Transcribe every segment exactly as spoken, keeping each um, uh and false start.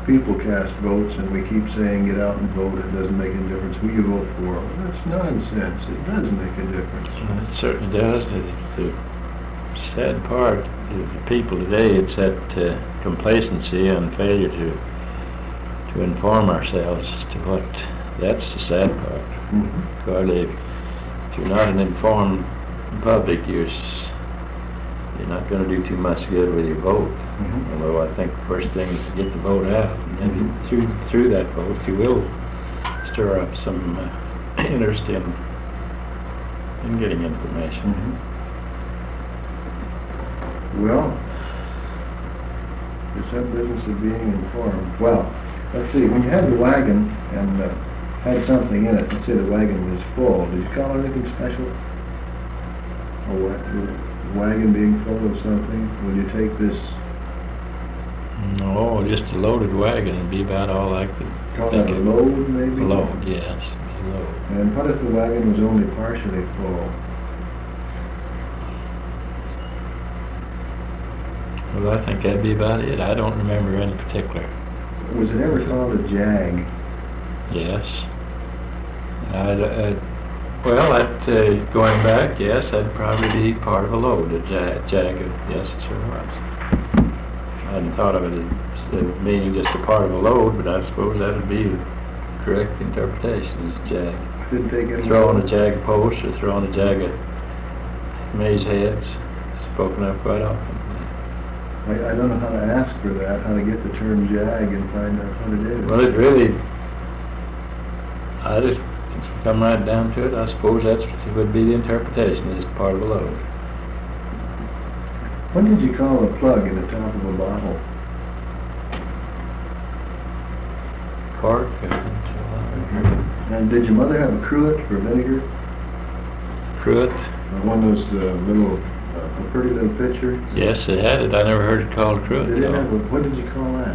people cast votes, and we keep saying get out and vote, it doesn't make any difference who you vote for. Well, that's nonsense. It does make a difference. Well, it certainly does. The, the sad part of the people today, it's that uh, complacency and failure to to inform ourselves as to what, that's the sad part. Mm-hmm. Hardly, if you're not an informed public, you're, s- you're not going to do too much good with your vote. Mm-hmm. Although I think the first thing is to get the vote out, and maybe Mhm. through through that vote you will stir up some uh, interest in in getting information. Mhm. Well, it's that business of being informed. Well, let's see, when you had the wagon and uh, had something in it, let's say the wagon was full, did you call it anything special? Or what, the wagon being full of something? Would you take this, No, just a loaded wagon would be about all I could call think that a of. load maybe? A load, yes, a load. And what if the wagon was only partially full? Well, I think that'd be about it. I don't remember any particular. Was it ever called a jag? Yes. I, I, well, that, uh, going back, yes, that'd probably be part of a load, a jag, jag yes, it sure was. I hadn't thought of it as uh, being just a part of a load, but I suppose that would be the correct interpretation, is jag. Didn't take any. Throw on a jag post or throw on a jag of maize heads, spoken of quite often. I, I don't know how to ask for that, how to get the term jag and find out what it is. Well, it really, I just come right down to it. I suppose that's what would be the interpretation, is part of a load. What did you call a plug in the top of a bottle? Cork, I think so. I heard of And did your mother have a cruet for vinegar? Cruet. Or one of those uh, little, uh, a pretty little pitcher? Yes, they had it. I never heard it called cruet. Did it though. have a, what did you call that?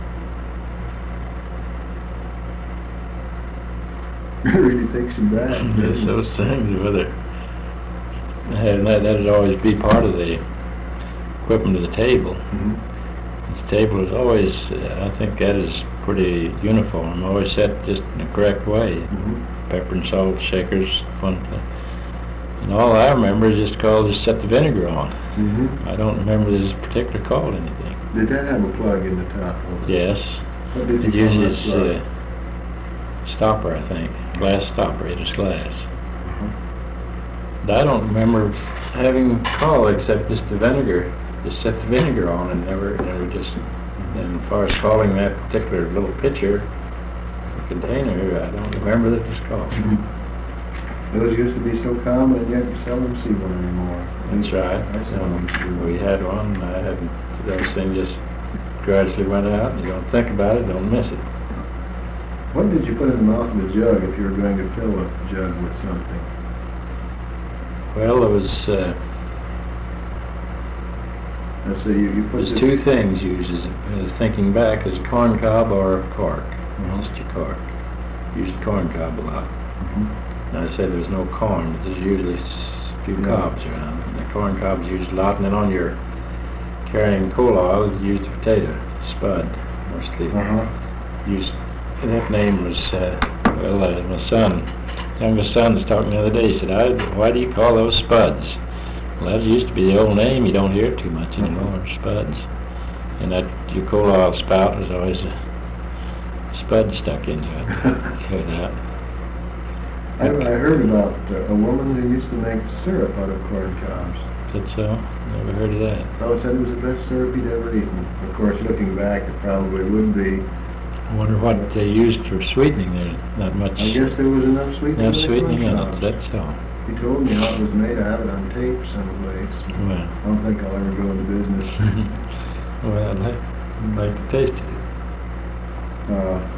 It really takes you back. Yes, those things, whether, and that, that'd always be part of the equipment of the table. Mhm. This table is always, uh, I think that is pretty uniform, always set just in the correct way. Mhm. Pepper and salt shakers, one, and all I remember is just called, just set the vinegar on. Mhm. I don't remember there's particular called anything. Did that have a plug in the top of it? Yes, What did you it call that uses plug? uh, stopper, I think, glass stopper, it is glass. Uh-huh. But I don't remember having called except just the vinegar, just set the vinegar on and never, never just, and as far as calling that particular little pitcher, or container, I don't remember that it was called. Mhm. Those used to be so common, and yet you seldom see one anymore. That's right. I seldom see Um, one. we had one, I hadn't, those things just gradually went out, and you don't think about it, don't miss it. What did you put in the mouth of the jug if you were going to fill a jug with something? Well, there was, uh, Let's say you, you put there's the- two things used, as, uh, thinking back, is a corn cob or a cork. Most your cork. Used corn cob a lot. Mhm. And I said there's no corn, but there's usually s- a few Yeah. cobs around. And the corn cob's used a lot, and then on your carrying coal oil, you used a potato, spud, mostly. Uh-huh. Used, that name was, uh, well, uh, my son, youngest son was talking the other day, he said, I, why do you call those spuds? Well, that used to be the old name, you don't hear it too much anymore, spuds. And that, your coal oil spout was always a spud stuck into it. Hear that? I, I heard about uh, a woman who used to make syrup out of corn cobs. Did so? Never heard of that. Fellow said it was the best syrup he'd ever eaten. Of course, looking back, it probably would be. I wonder what they used for sweetening there. Not much. I guess there was enough sweetening Enough in the sweetening in corn it. cobs. That's so. He told me how it was made. I have it on tape someplace. Well, I don't think I'll ever go into business. well, I'd like, I'd like to taste it. Uh,